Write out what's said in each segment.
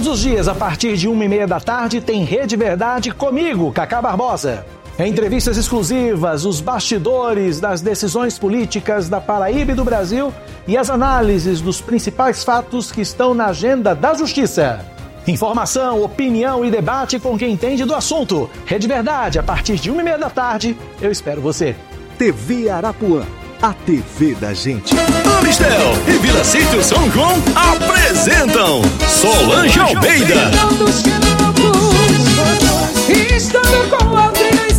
os dias, a partir de 1h30 da tarde, tem Rede Verdade comigo, Cacá Barbosa. Entrevistas exclusivas, os bastidores das decisões políticas da Paraíba e do Brasil e as análises dos principais fatos que estão na agenda da Justiça. Informação, opinião e debate com quem entende do assunto. Rede Verdade, a partir de 1h30 da tarde, eu espero você. TV Arapuã, a TV da gente. Amistel e Vila Sítio São João apresentam Solange Almeida. Estando com Aldrinho e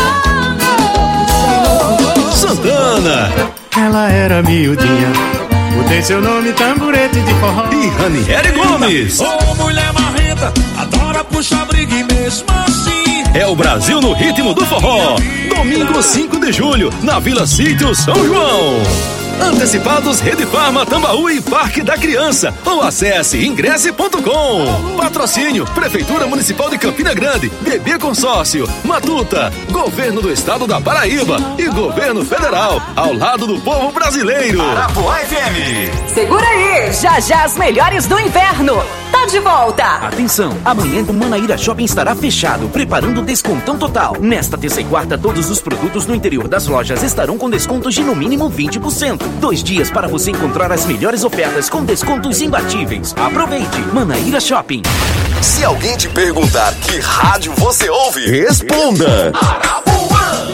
Santana. Ela era miudinha, mudei seu nome, tamborete de forró. E Ranieri Gomes. Ô mulher marrenta, adora puxar briga e mesmo assim é o Brasil no ritmo do forró. Domingo 5 de julho, na Vila Sítio São João. Antecipados Rede Farma, Tambaú e Parque da Criança. Ou acesse ingresse.com. Patrocínio Prefeitura Municipal de Campina Grande, BB Consórcio, Matuta, Governo do Estado da Paraíba e Governo Federal, ao lado do povo brasileiro. Arapuã FM. Segura aí, já já as melhores do inverno. Tá de volta. Atenção, amanhã o Manaíra Shopping estará fechado, preparando descontão total. Nesta terça e quarta, todos os produtos no interior das lojas estarão com descontos de no mínimo 20%. 2 dias para você encontrar as melhores ofertas com descontos imbatíveis. Aproveite, Manaíra Shopping. Se alguém te perguntar que rádio você ouve, responda Arapuã.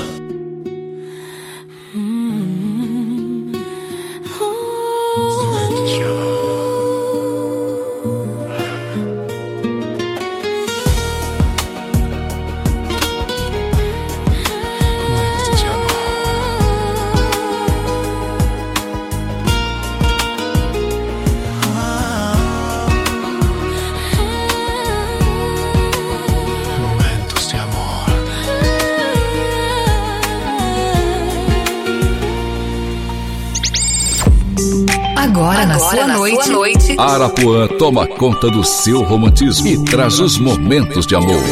Agora na sua noite. Arapuã toma conta do seu romantismo e traz os momentos de amor.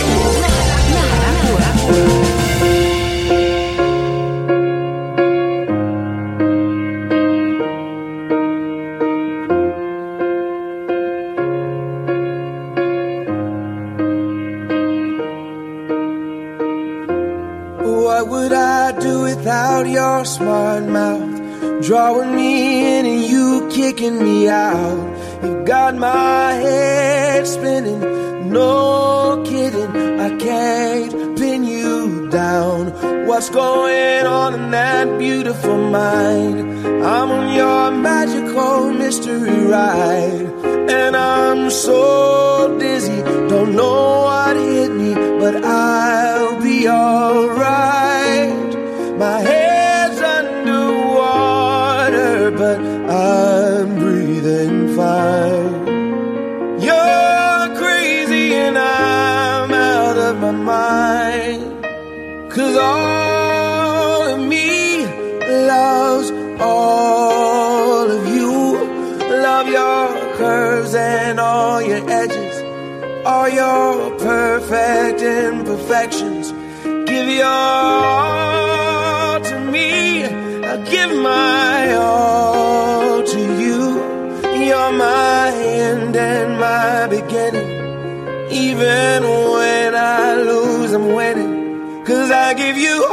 What would I do without your smart mouth? Drawing me in and you kicking me out. You got my head spinning, no kidding. I can't pin you down. What's going on in that beautiful mind? I'm on your magical mystery ride, and I'm so dizzy, don't know what hit me, but I'll be alright. My head's underwater, but I'm breathing fine. You're crazy and I'm out of my mind, 'cause all of me loves all of you. Love your curves and all your edges, all your perfect imperfections. Give your all to me, I give my all to you. You're my end and my beginning. Even when I lose, I'm winning, 'cause I give you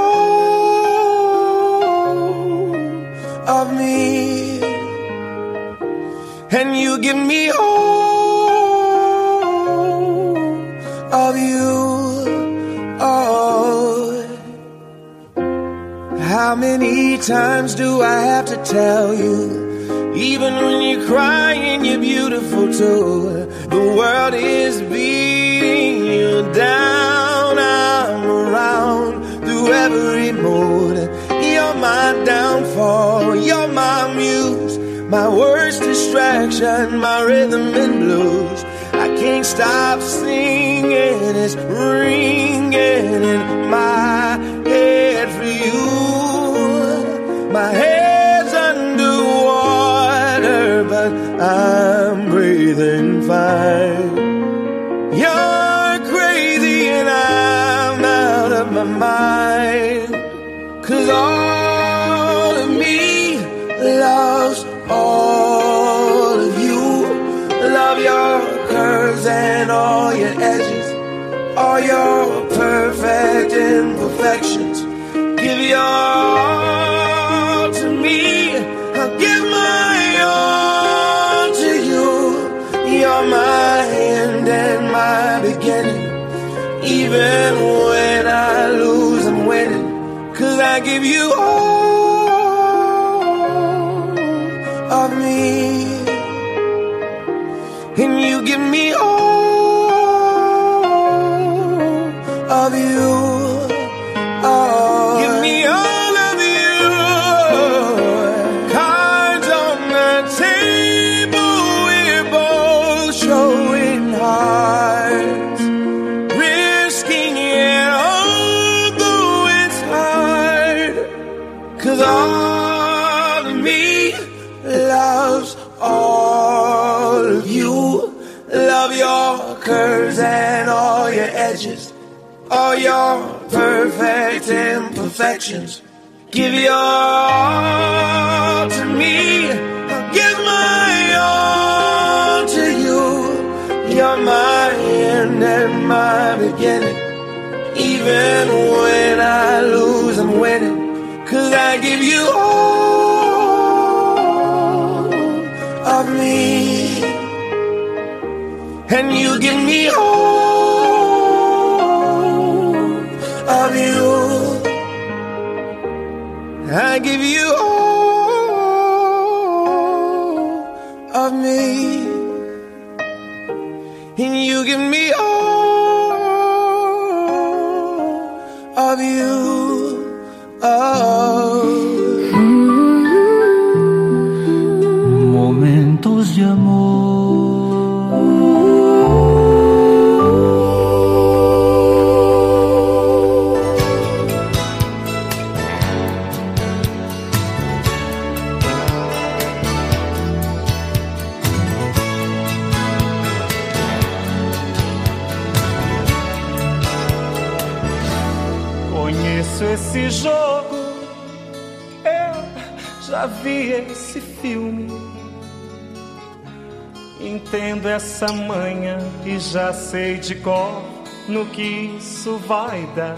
all of me, and you give me all of you. Oh, how many times do I have to tell you? Even when you're crying, you're beautiful too. The world is beating you down. I'm around through every mood. You're my downfall, you're my muse, my worst distraction, my rhythm and blues. I can't stop singing, it's ringing in my head for you. My head's underwater, but I'm breathing fine. You're crazy and I'm out of my mind, 'cause all of me loves all of you. Love your curves all your perfect imperfections. Give your all to me, I'll give my all to you. You're my end and my beginning. Even when I lose, I'm winning. 'Cause I give you all of me, and you give me all of you. Oh, give me all of you. Cards on the table, we're both showing hearts, risking it although it's hard. 'Cause all of me loves all of you. Love your curves and all your edges, all your perfect imperfections. Give your all to me, I'll give my all to you. You're my end and my beginning. Even when I lose, I'm winning. 'Cause I give you all of me, and you give me all of you. I give you all of me, and you give me all of you. Oh. Momentos de amor. Esse jogo, eu já vi esse filme. Entendo essa manha e já sei de cor no que isso vai dar.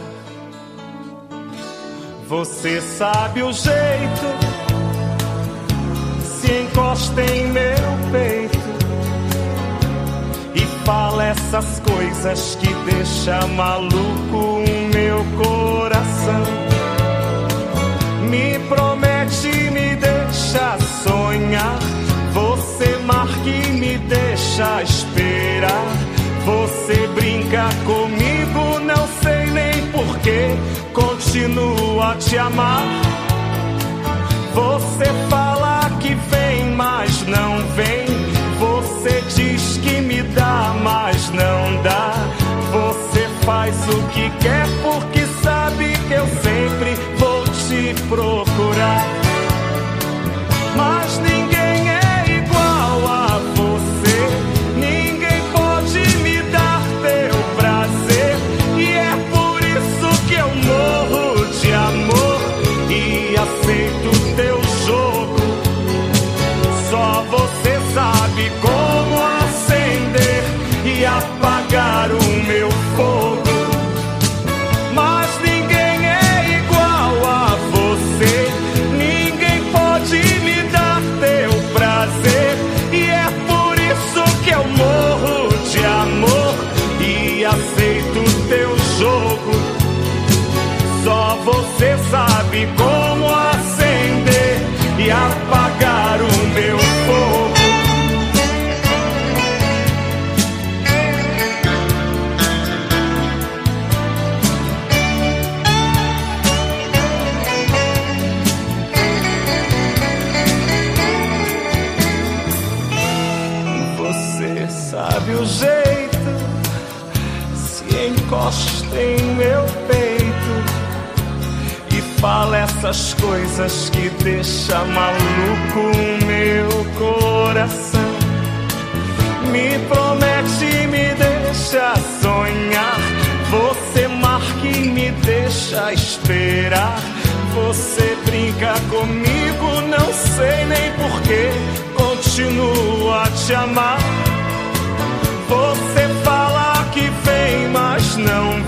Você sabe o jeito, se encosta em meu peito e fala essas coisas que deixa maluco o meu coração. Me promete, me deixa sonhar. Você marca e me deixa esperar. Você brinca comigo, não sei nem porquê. Continuo a te amar. Você fala que vem, mas não vem. Você diz que me dá, mas não dá. Você faz o que quer porque sabe que eu sempre vou te procurar. Mas ninguém é igual a você. Ninguém pode me dar teu prazer. E é por isso que eu morro de amor e aceito teu jogo. Só você sabe como acender e apagar o meu fogo. Mas ninguém é igual a você. Ninguém pode me dar teu prazer. E é por isso que eu morro de amor e aceito teu jogo. Só você sabe como acender e apagar o meu fogo. Sabe o jeito, se encosta em meu peito e fala essas coisas que deixa maluco o meu coração. Me promete e me deixa sonhar. Você marca e me deixa esperar. Você brinca comigo, não sei nem porquê. Continuo a te amar. Você fala que vem, mas não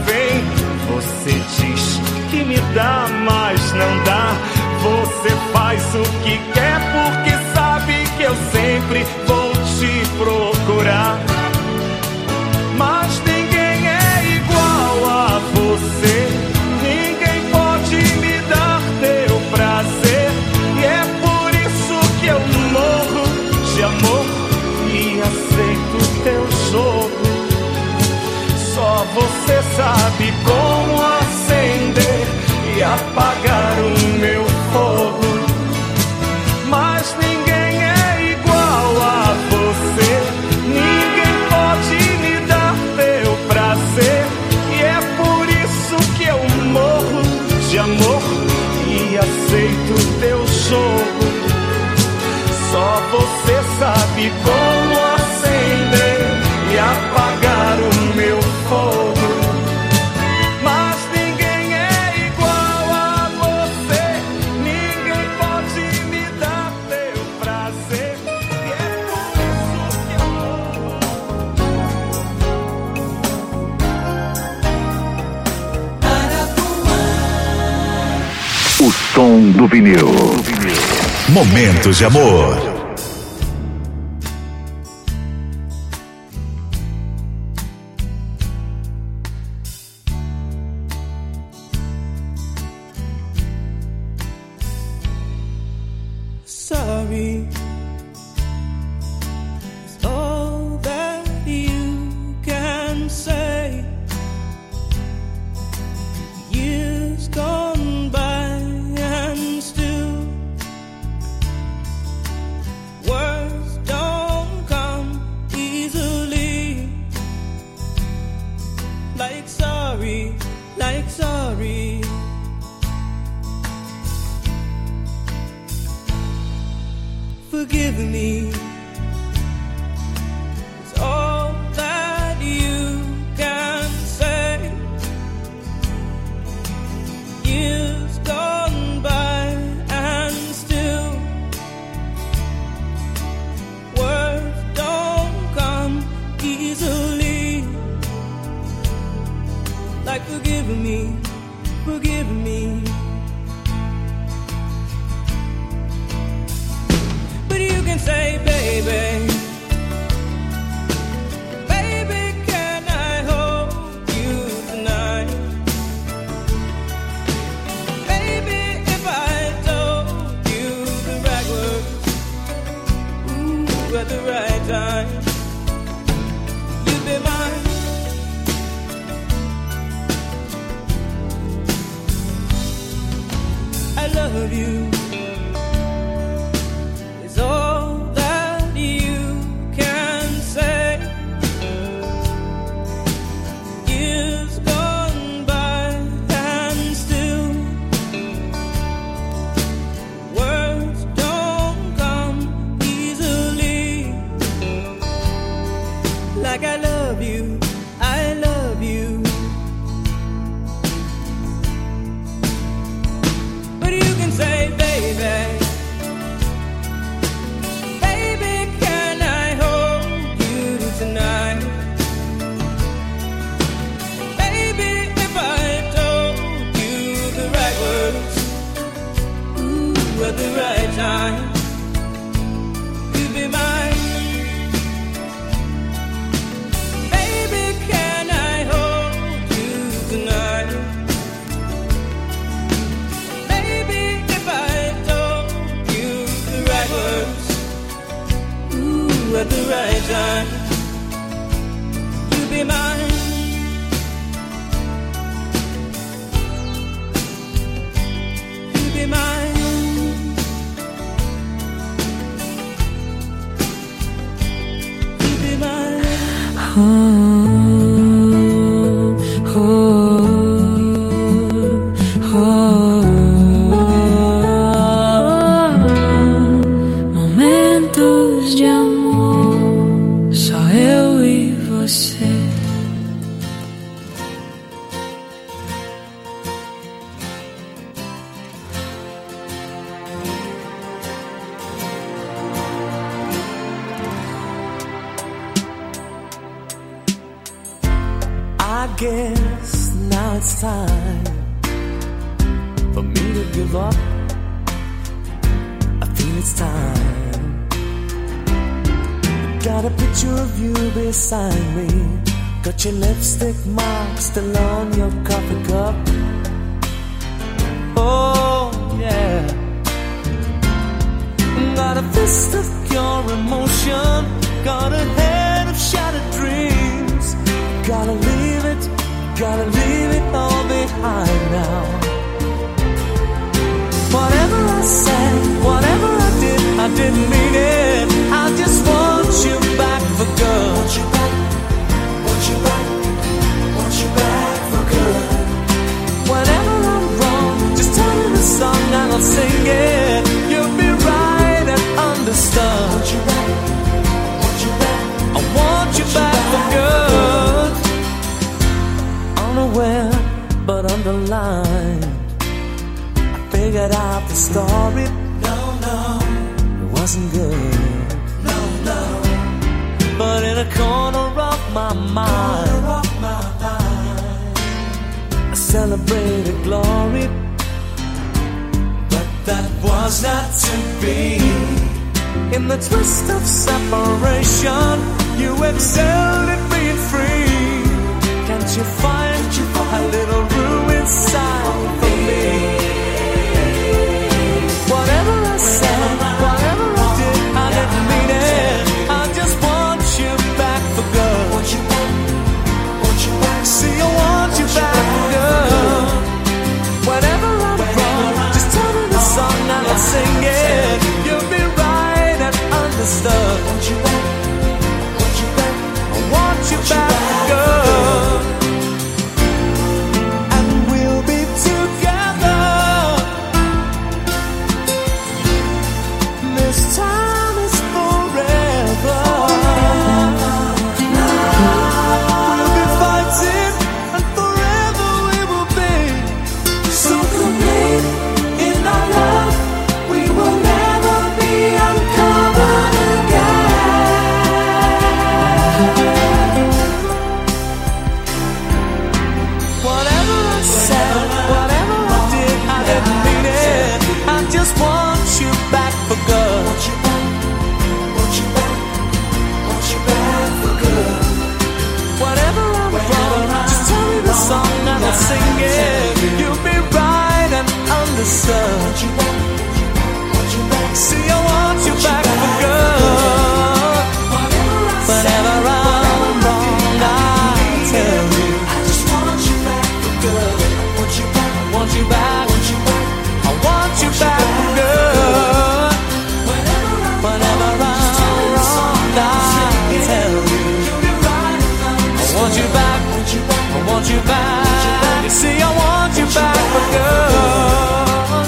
sabe como acender e apagar o meu fogo. Mas ninguém é igual a você, ninguém pode me dar teu prazer. E é por isso que eu morro de amor e aceito teu jogo. Só você sabe como acender e apagar o meu fogo. Mas ninguém é igual a você, ninguém pode me dar teu prazer. E é por isso que eu morro. O som do vinil. Momentos de amor. Sorry is all that you can say. Years gone by and still words don't come easily. Like sorry, like sorry. Forgive me, it's all that you can say. Years gone by and still words don't come easily. Like forgive me, forgive me. Say, baby, baby, can I hold you tonight? Baby, if I told you the right words, ooh, at the right time, you'd be mine. I love you. It's all at the right time, you'd be mine. Baby, can I hold you tonight? Baby, if I told you the right words, ooh, at the right time, you'd be mine. You'd be mine. Momentos de amor, só eu e você. I guess now it's time for me to give up. I feel it's time. Got a picture of you beside me. Got your lipstick mark still on your coffee cup. Oh yeah. Got a fist of pure emotion. Got a head of shattered dreams. Gotta leave it Gotta leave it all behind now. Whatever I said, whatever I did, I didn't mean it. I just want you back for good. Want you back, want you back, want you back for good. Whenever I'm wrong, just tell me the song and I'll sing it. You'll be right and understood. Want you back, want you back, I want you back for good. Unaware but underlined, I figured out the story. No, no, it wasn't good. No, no, but in a corner of my mind, I celebrated glory. But that was not to be. In the twist of separation, you excelled at being free. Can't you find a little room inside for me? Whatever I said, whatever I did, I didn't mean it. I just want you back for good. Want you back, want you back. See, I want you back for good. Whenever I'm wrong, just tell me the song and I'll sing it. You'll be right and understood. Want you back, want you back, I want you back for good. And we'll be together. This time is forever. We'll be fighting and forever we will be. So complete in our love, we will never be uncovered again. Whatever I said, whatever I did, I didn't mean it. I just want you back for good. Want you back, want you back, want you back for good. Whatever I'm wrong, just tell me the song and I'll sing it. You'll be right and understood. Want you back, want you back. See, I want you back for good. Whatever I'm wrong, I'll tell you. I just want you back for good. Want you back, want you back, want you back. I want you back for good. Whenever I'm wrong, I'll tell you. I want you back, I want you back. You see, I want you back for good.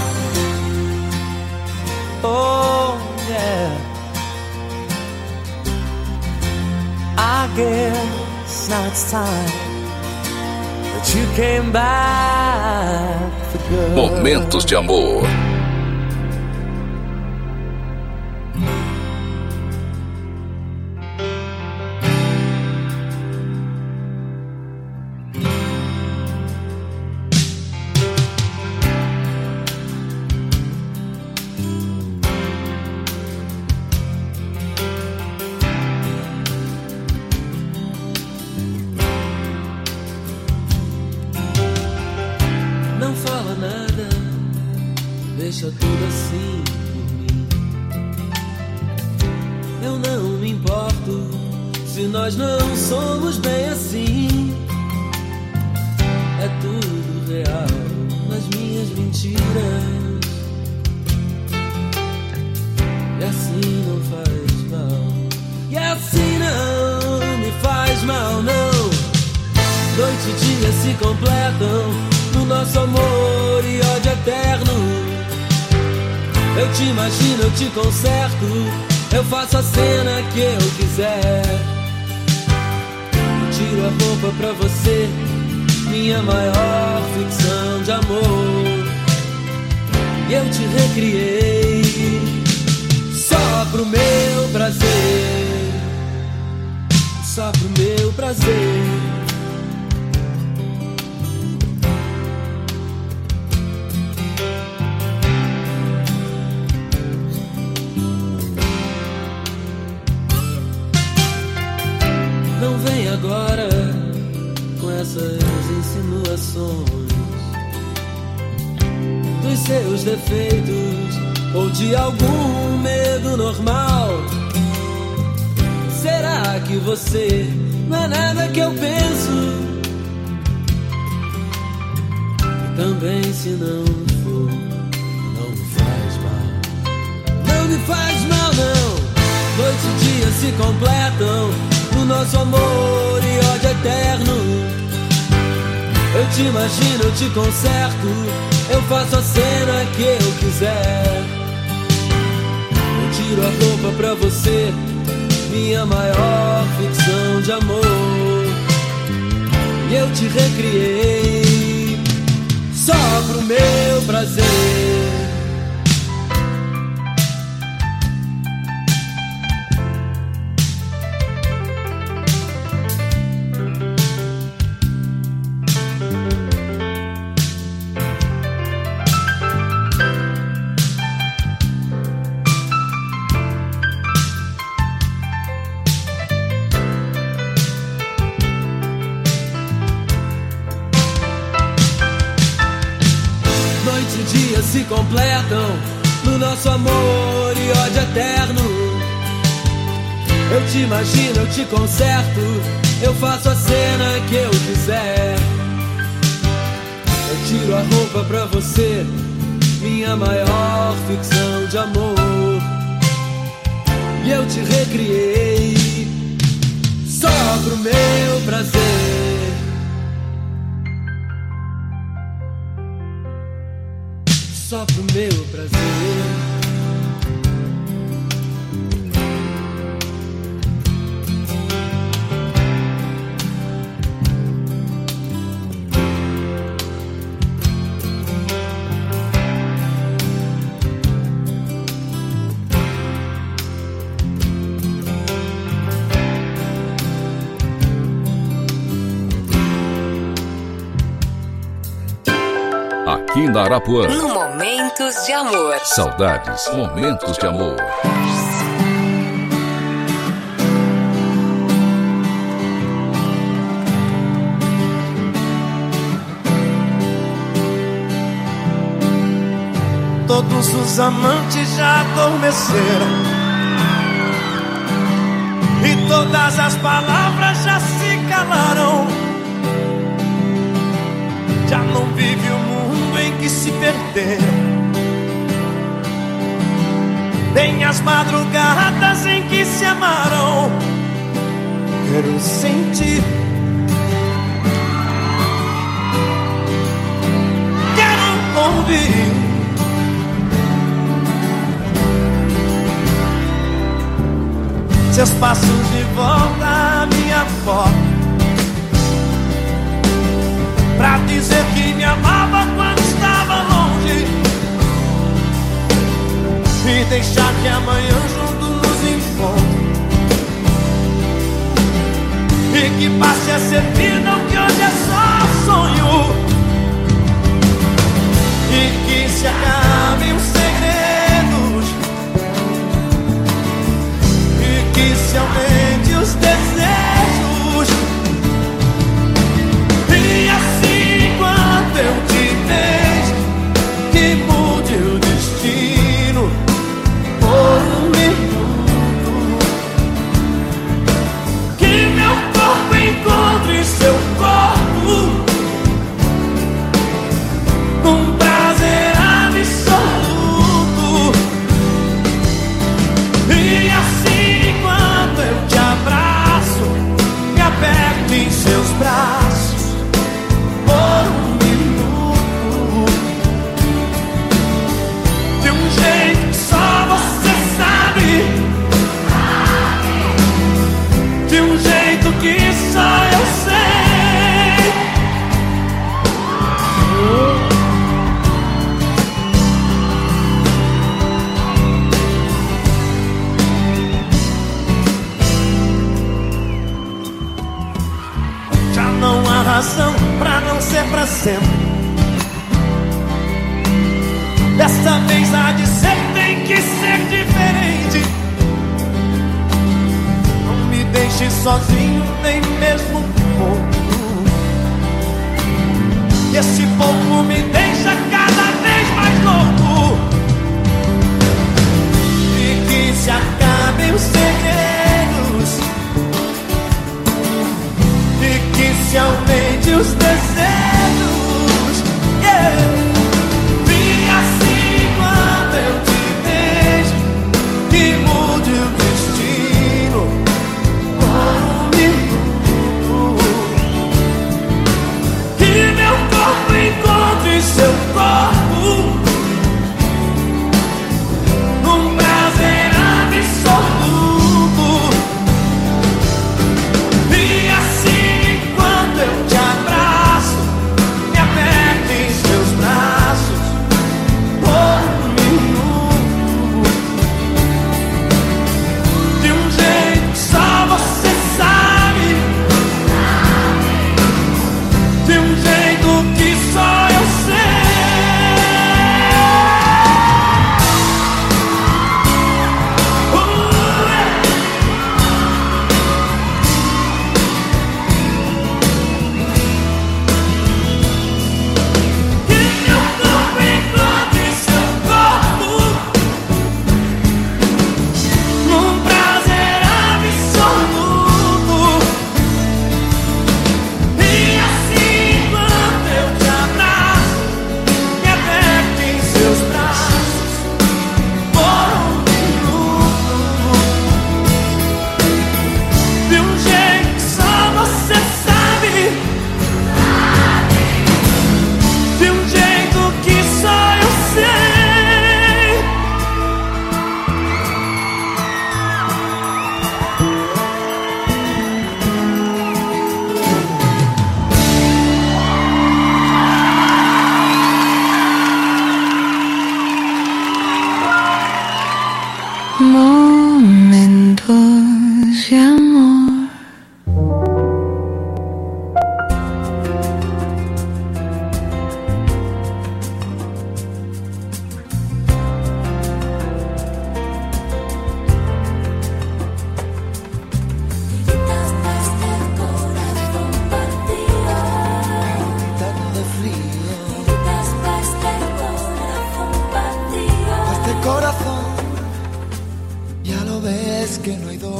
Oh, yeah. I guess now it's time that you came back for good. Momentos de amor. Não fala nada, deixa tudo assim por mim. Eu não me importo se nós não somos bem assim. É tudo real nas minhas mentiras. E assim não faz mal. E assim não me faz mal, não. Noite e dia se completam no nosso amor e ódio eterno. Eu te imagino, eu te conserto, eu faço a cena que eu quiser. Eu tiro a roupa pra você, minha maior ficção de amor. E eu te recriei só pro meu prazer, só pro meu prazer. Não vem agora com essas insinuações dos seus defeitos ou de algum medo normal. Será que você não é nada que eu penso? também se não for, não me faz mal. Não me faz mal, não. Noite e dia se completam no nosso amor e ódio eterno. Eu te imagino, eu te conserto, eu faço a cena que eu quiser. Eu tiro a roupa pra você, minha maior ficção de amor. E eu te recriei só pro meu prazer. Se completam no nosso amor e ódio eterno. Eu te imagino, eu te conserto, eu faço a cena que eu quiser. Eu tiro a roupa pra você, minha maior ficção de amor. E eu te recriei só pro meu prazer. Só pro meu prazer. Aqui na Arapuã. No Momentos de Amor. Saudades, momentos de amor. Todos os amantes já adormeceram e todas as palavras já se calaram. Já não vive o mundo em que se perderam, nem as madrugadas em que se amaram. Quero sentir, quero ouvir seus passos de volta à minha porta, pra dizer que me amava quando estava longe, e deixar que amanhã junto nos encontre, e que passe a ser vida o que hoje é só sonho, e que se acabem os segredos, e que se aumente os desejos. E assim quando eu te vejo, que mude o destino por um minuto, que meu corpo encontre seu corpo, com prazer absoluto. E assim quando eu te abraço, me aperto em seus braços por um minuto, de um jeito que só você sabe, de um jeito que só eu sei. Já não há razão pra não ser pra sempre. Dessa vez há de ser, tem que ser diferente. Não me deixe sozinho, nem mesmo um pouco. E esse pouco me deixa cada vez mais louco. E que se acabem os segredos, e que se aumente os desejos. Yeah.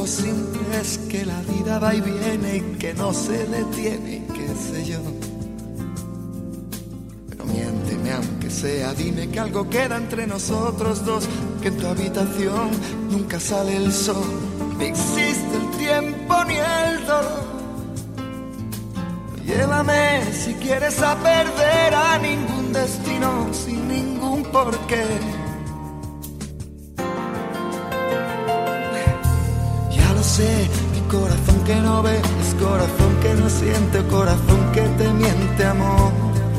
llevo siempre es que la vida va y viene y que no se detiene, qué sé yo. Pero miénteme aunque sea, dime que algo queda entre nosotros dos, que en tu habitación nunca sale el sol, ni existe el tiempo ni el dolor. Llévame si quieres a perder a ningún destino sin ningún porqué. Ya lo sé, mi corazón que no ve es corazón que no siente, corazón que te miente, amor.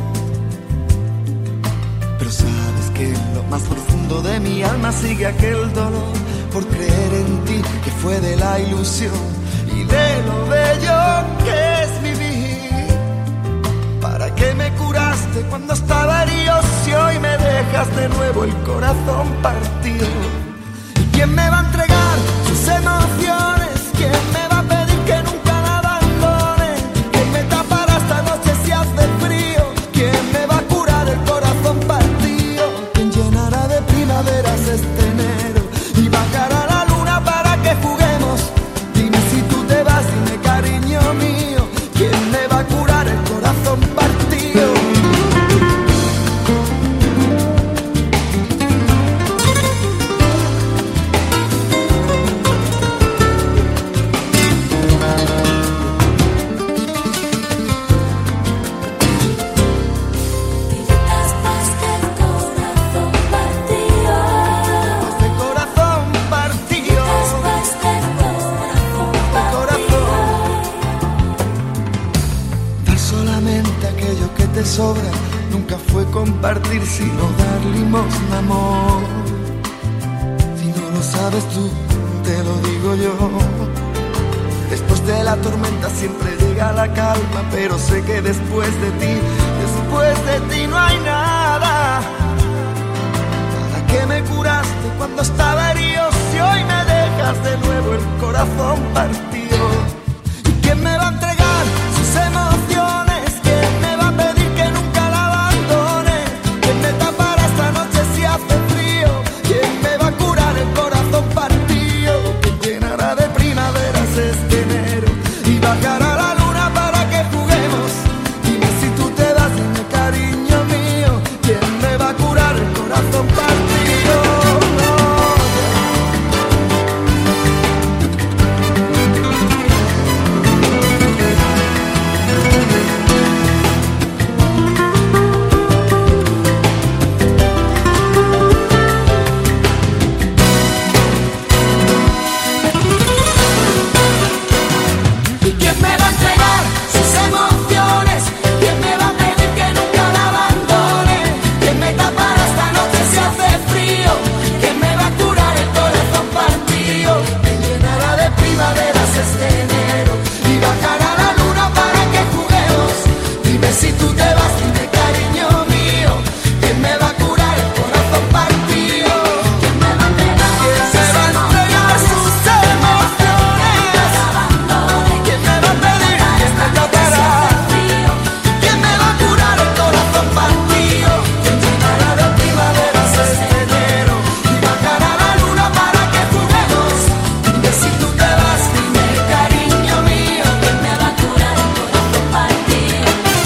Pero sabes que en lo más profundo de mi alma sigue aquel dolor por creer en ti, que fue de la ilusión y de lo bello que es vivir. ¿Para qué me curaste cuando estaba herido si hoy me dejas de nuevo el corazón partido? ¿Y quién me va a entregar sus emociones? ¿Quién me va a pedir que nunca la abandone? ¿Quién me tapará esta noche si hace frío? ¿Quién me va a curar el corazón partido? ¿Quién llenará de primaveras este enero y bajará la luna para que juguemos? Dime si tú te vas, dime cariño mío, ¿quién me va a curar el corazón partido? Sobra, nunca fue compartir sino dar limosna, amor. Si no lo sabes tú, te lo digo yo. Después de la tormenta siempre llega la calma, pero sé que después de ti no hay nada. ¿Para qué me curaste cuando estaba herido si hoy me dejas de nuevo el corazón partido? ¿Y quién me va a entregar sus emociones? ¿Quién me va a pedir que nunca la abandone? ¿Quién me tapará esta noche si hace frío? ¿Quién me va a curar el corazón partido? ¿Quién llenará de primaveras este enero y bajará la luna para que juguemos? Dime si tú te vas, dime cariño mío, ¿quién me va a curar el corazón partido? Si tú te vas, dime cariño mío, ¿quién me va a curar el corazón partido? ¿Quién me va a entregar? ¿Quién me va a entregar sus emociones? ¿Quién me va a pedir? ¿Quién me tapará? ¿Quién me va a curar el corazón partido? ¿Quién llenará de primaveras este enero y bajará la luna para que juguemos? Dime si tú te vas, dime cariño mío, ¿quién me va a curar el corazón partido?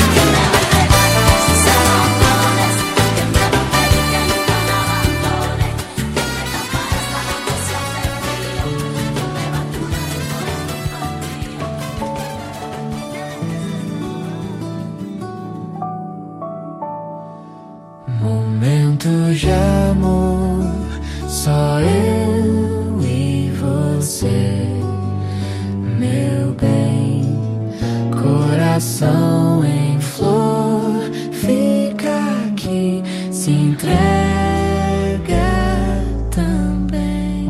Momentos de amor, só eu e você, meu bem, coração em flor, fica aqui, se entrega também.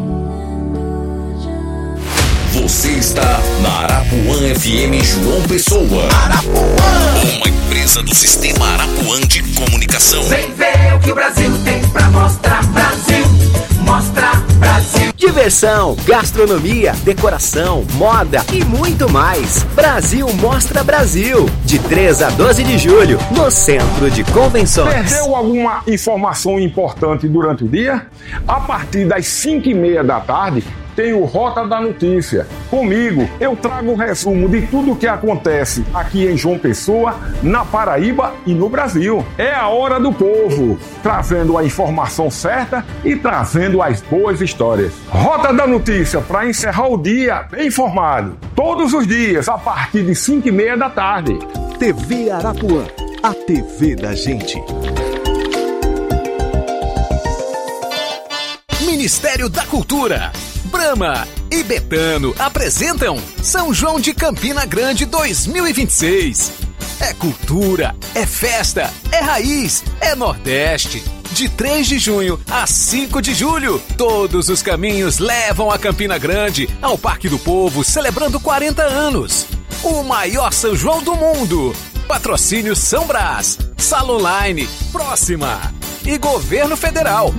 Você está na Arapuã FM João Pessoa. Arapuã, uma empresa do Sistema Arapuã de Comunicação. Vem ver o que o Brasil tem pra mostrar, Brasil, mostra Brasil. Diversão, gastronomia, decoração, moda e muito mais. Brasil Mostra Brasil, de 3 a 12 de julho, no Centro de Convenções. Perdeu alguma informação importante durante o dia? A partir das 5:30 da tarde, tem o Rota da Notícia. Comigo, eu trago um resumo de tudo o que acontece aqui em João Pessoa, na Paraíba e no Brasil. É a hora do povo, trazendo a informação certa e trazendo as boas histórias. Rota da Notícia, para encerrar o dia bem informado. Todos os dias, a partir de 5h30 da tarde. TV Arapuã, a TV da gente. Ministério da Cultura, Brahma e Betano apresentam São João de Campina Grande 2026. É cultura, é festa, é raiz, é Nordeste. De 3 de junho a 5 de julho, todos os caminhos levam a Campina Grande, ao Parque do Povo, celebrando 40 anos. O maior São João do mundo. Patrocínio São Brás, Sala Online, Próxima e Governo Federal.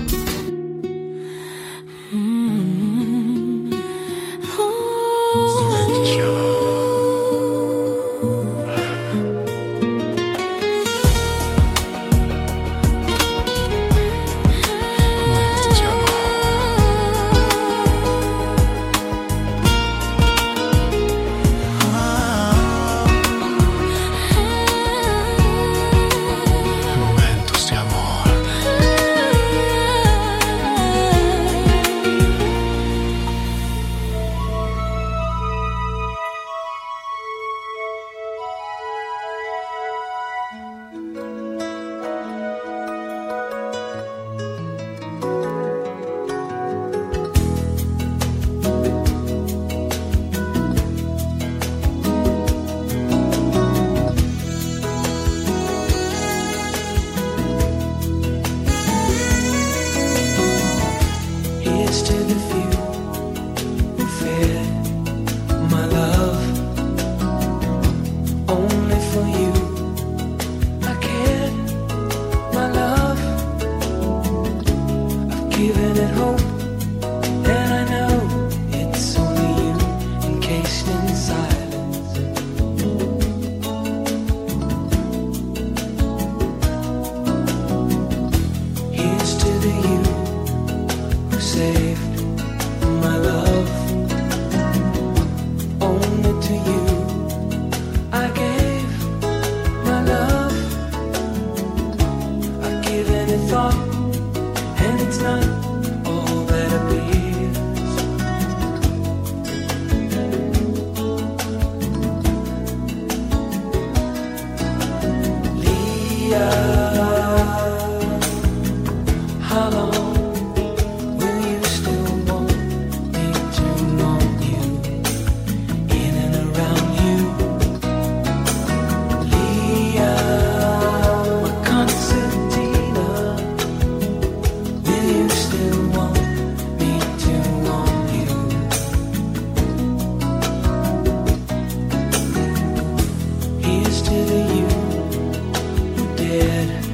Here's to the you who dared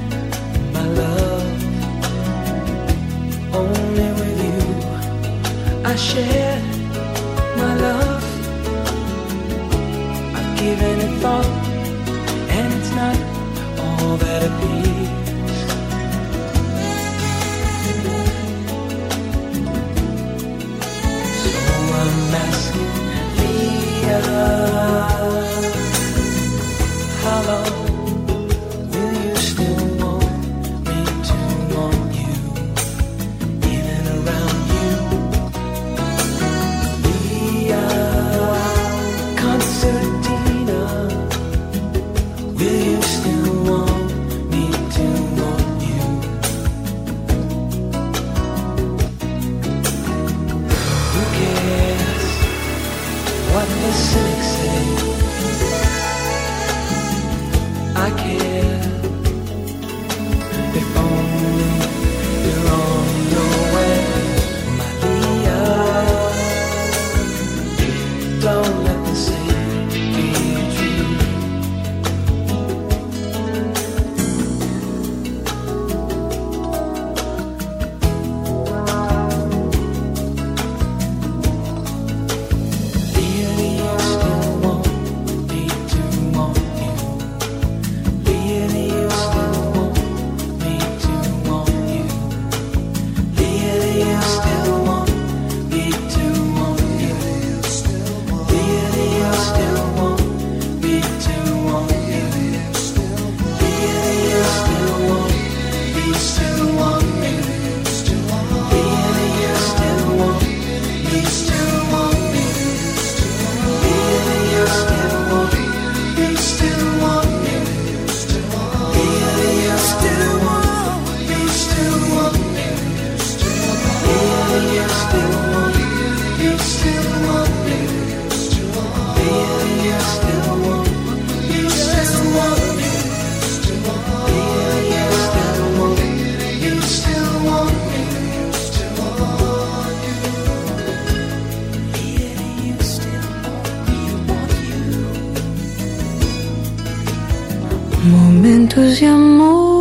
Momentos de amor.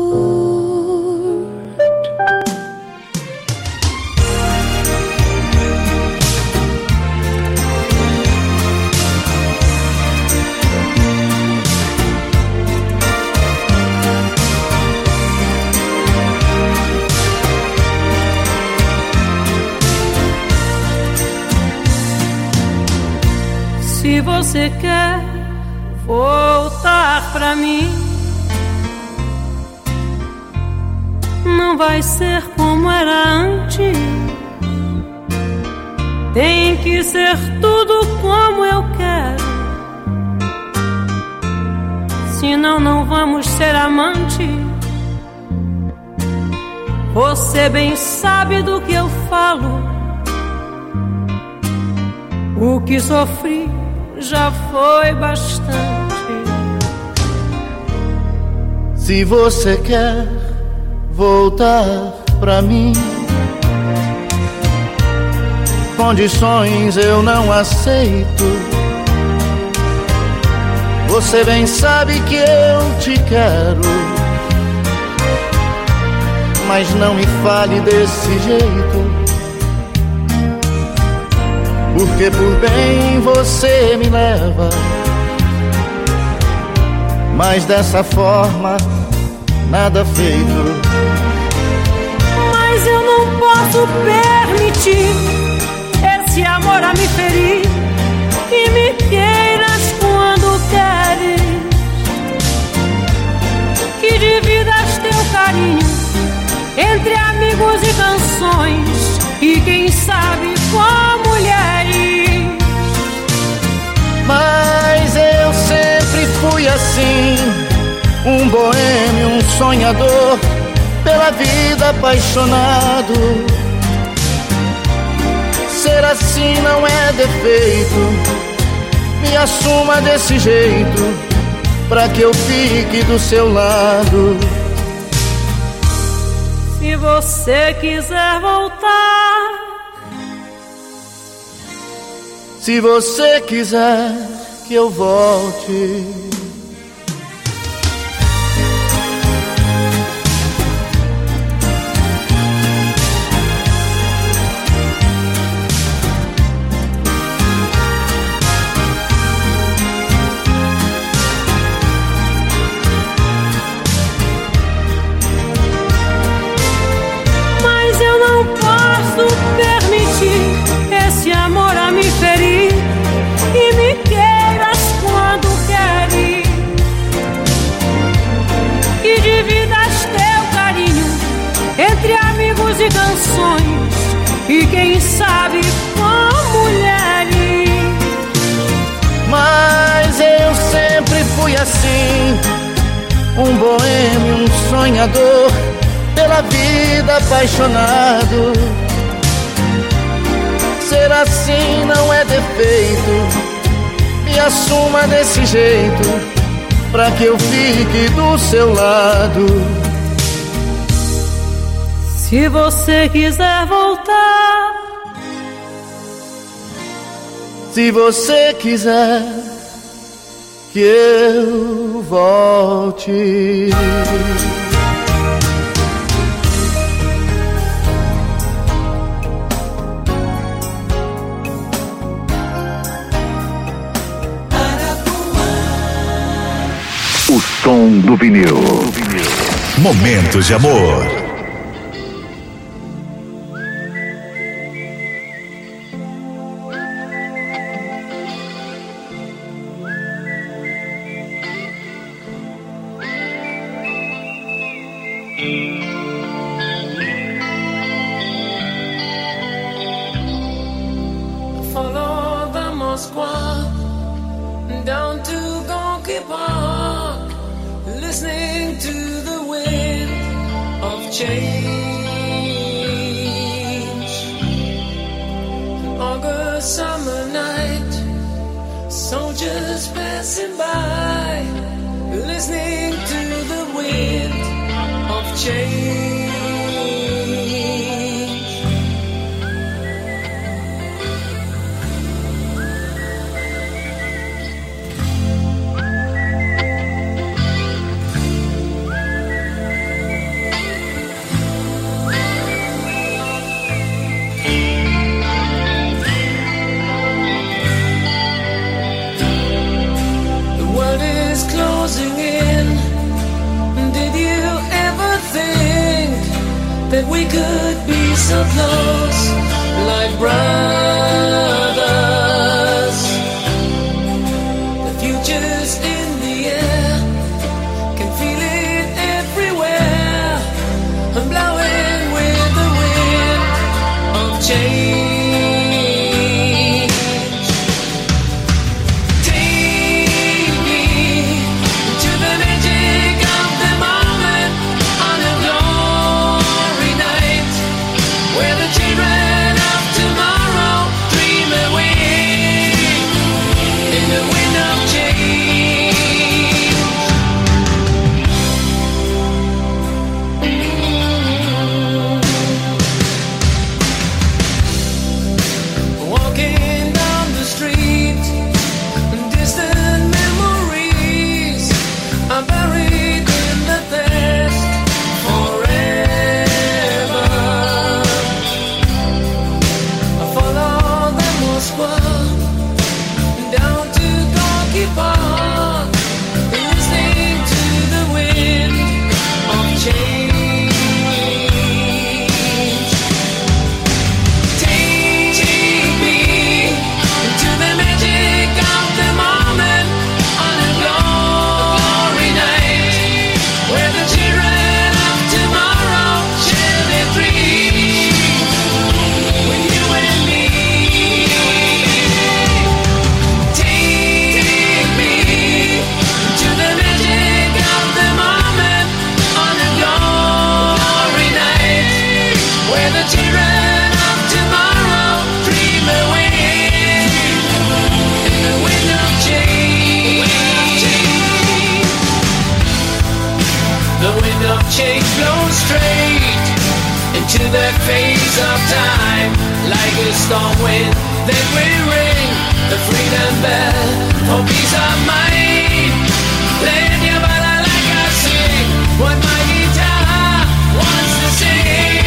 Se você quer voltar pra mim, não vai ser como era antes. Tem que ser tudo como eu quero, senão não vamos ser amantes. Você bem sabe do que eu falo. O que sofri já foi bastante. Se você quer voltar pra mim, condições eu não aceito. Você bem sabe que eu te quero, mas não me fale desse jeito, porque por bem você me leva, mas dessa forma nada feito. Mas eu não posso permitir esse amor a me ferir, e me queiras quando queres, que dividas teu carinho entre amigos e canções, e quem sabe com mulheres. Mas eu sempre fui assim, um boêmio, um sonhador, pela vida apaixonado. Ser assim não é defeito, me assuma desse jeito, pra que eu fique do seu lado. Se você quiser voltar, se você quiser que eu volte, mas eu não posso permitir esse amor a me ferir, e me queiras quando queres, que dividas teu carinho entre amigos e canções, e quem sabe com mulheres. Mas eu sempre fui assim, um boêmio, um sonhador, pela vida apaixonado. Ser assim não é defeito, me assuma desse jeito, pra que eu fique do seu lado. Se você quiser voltar, se você quiser que eu volte. O som do vinil. Momentos de amor. park, listening to the wind of change. An August summer night, soldiers passing by, listening to the wind of change. That we could be so close, like brothers. The future's in the air, can feel it everywhere. I'm blowing with the wind of change. Take me to the magic of the moment on a glory night, where the children of tomorrow dream away in the wind of change. Walking down the street, distant memories are buried in the past forever. I follow the Moscow down to Gorky Park, listening to the wind of change. Take me to the magic of the moment on a glory night, where the children of tomorrow share their dreams with you and me. Take me to the magic of the moment on a glory night, where the children of tomorrow dream away in the wind of change. The wind of change blows straight into that phase of time, like a storm wind that will ring the freedom bell for peace of mind. Playing your bala like I sing what my guitar wants to sing.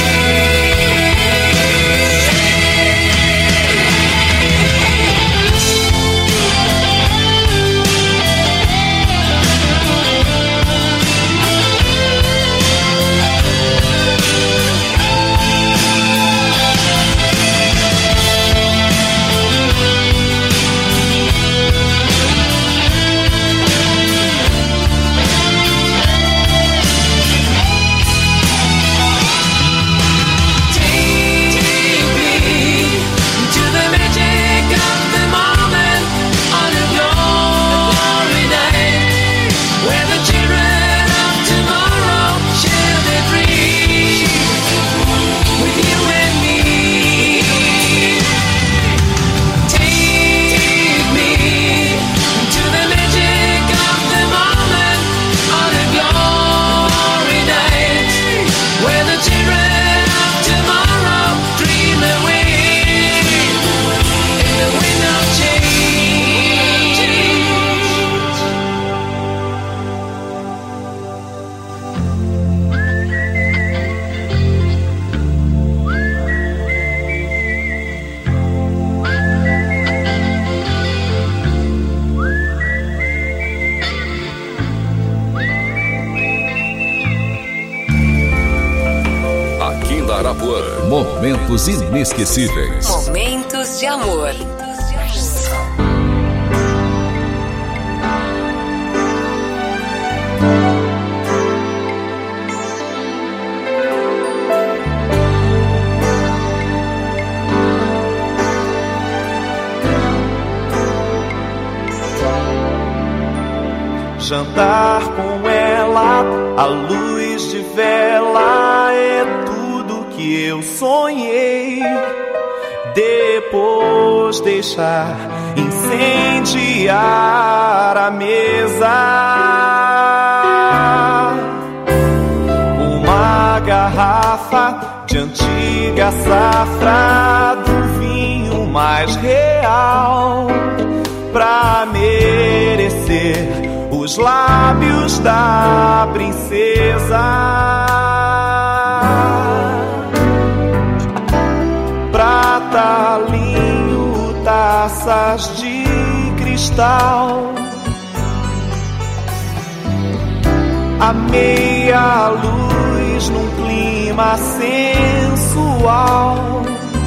Momentos inesquecíveis. Momentos de amor. Jantar com ela, a luz de vela é tudo que eu sonhei. Depois deixar incendiar a mesa. Uma garrafa de antiga safra do vinho mais real, pra merecer os lábios da princesa. Prata, linho, taças de cristal, a meia luz num clima sensual,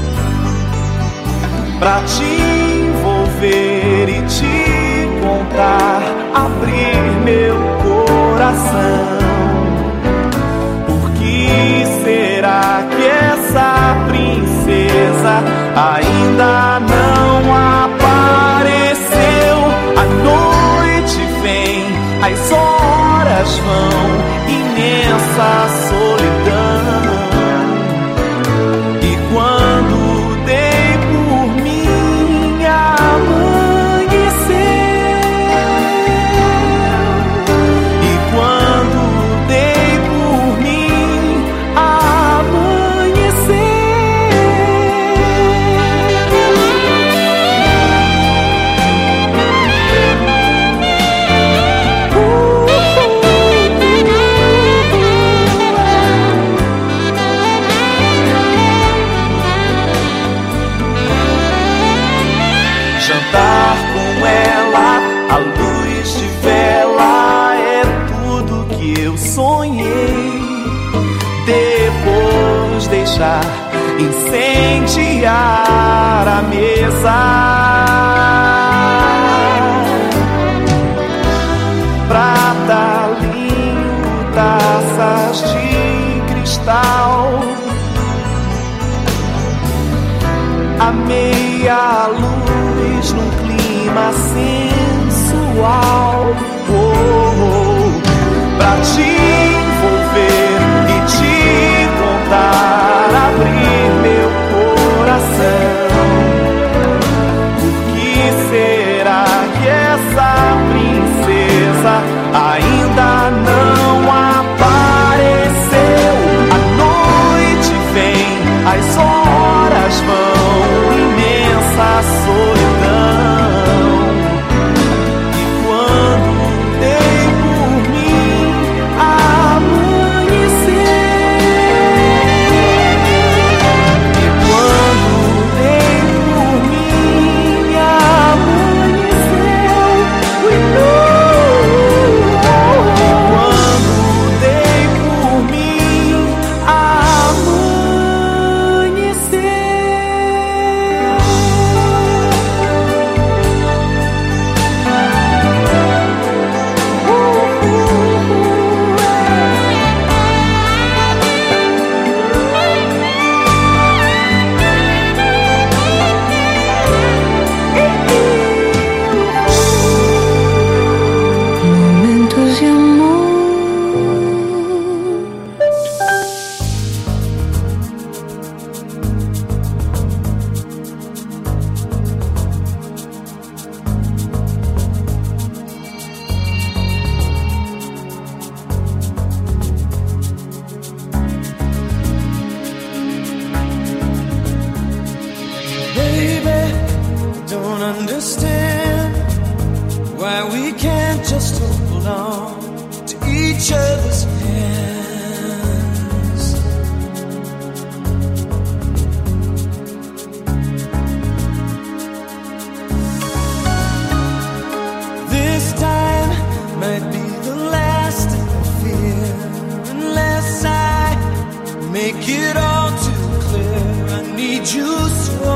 pra te envolver e te contar, abrir meu coração. Por que será que essa princesa ainda não apareceu? A noite vem, as horas vão, imensa solidão. E quando dei por mim amanheceu, e quando dei por mim Jantar com ela, a luz de vela é tudo que eu sonhei. Depois deixar incendiar a mesa. Prata, linho, taças de cristal, a meia luz num clima sensual, pra te envolver e te contar, abrir meu coração. Por que será que essa princesa ainda não apareceu? A noite vem, as horas vão, imensa solidão. E quando dei por mim amanheceu, e quando dei por mim amanheceu, e quando dei por mim Momentos de amor. Baby, don't understand why we can't just hold on to each other's hands. This time might be the last of the fear, unless I make it all too clear. I need you so.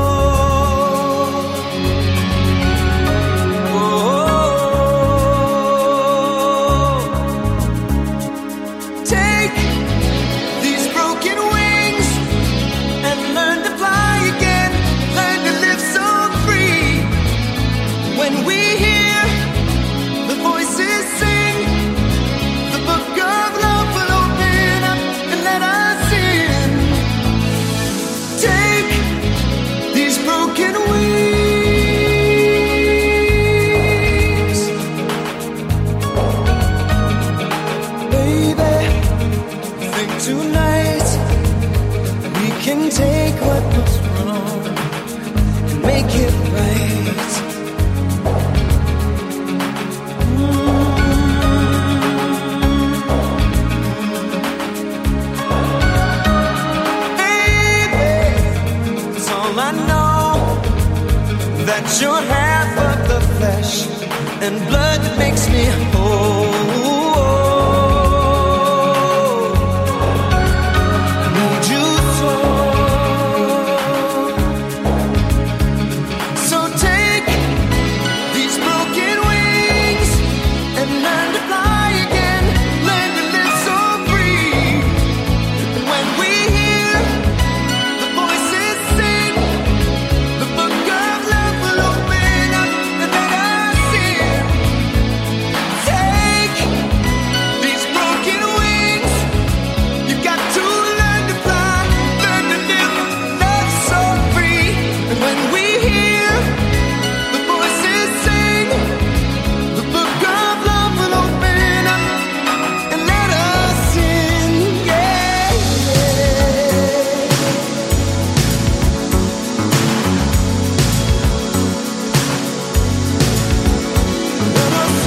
Take these broken wings and learn to fly again. Learn to live so free. When we hear the voices sing, that you're half of the flesh and blood that makes me whole. Need you so take these broken wings and learn to fly again, learn to live so free. And when we hear the voices sing, the book of love will open up and let us in. Take these broken wings, you've got to learn to fly, learn to live, love so free. And when we hear the voices sing, the book of love will open up and let us in. Yeah, let us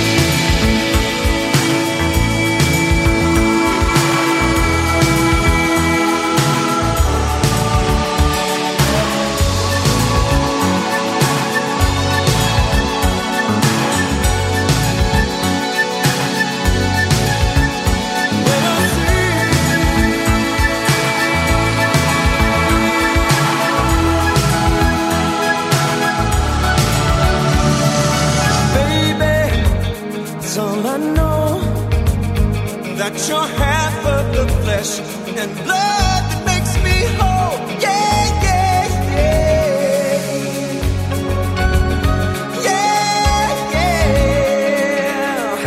so I know that you're half of the flesh and blood that makes me whole. Yeah, yeah, yeah. Yeah, yeah.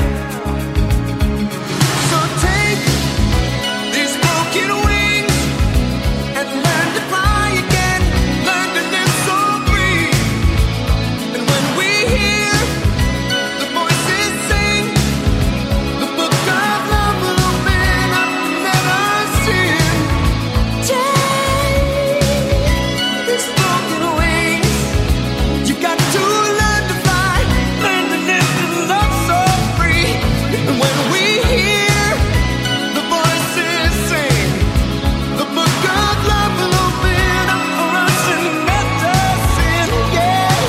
So take these broken wings and learn to fly again, learn to live so free. And when we hear the voices sing, the book of love will open up and let us in. Take these broken wings, you got to learn to fly, learn to live and love so free. And when we hear the voices sing, the book of love will open up for us and let us in. Yeah,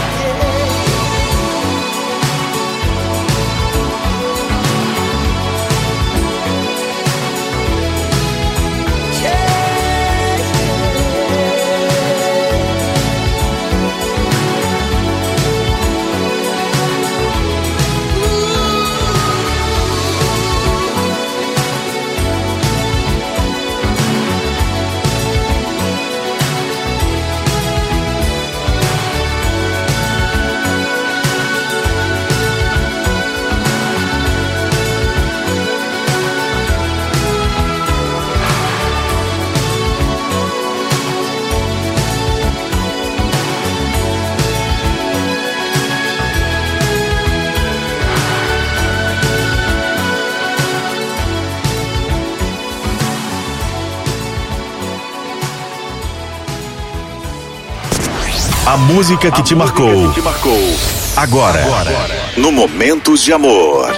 A música que te marcou. Agora, no Momentos de Amor.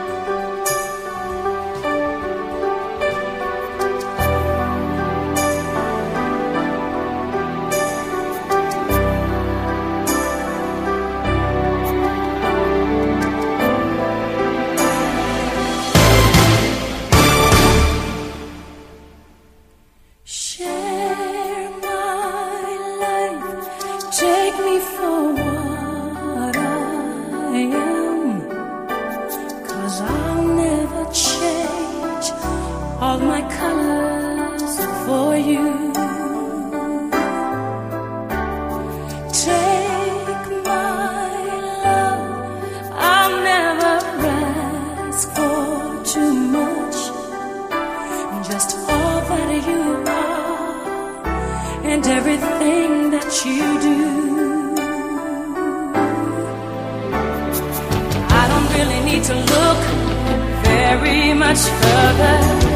Share my life, take me for what I am, 'cause I'll never change all my colors for you. Take my love, I'll never ask for too much, just all that you are and everything that you do. I don't really need to look very much further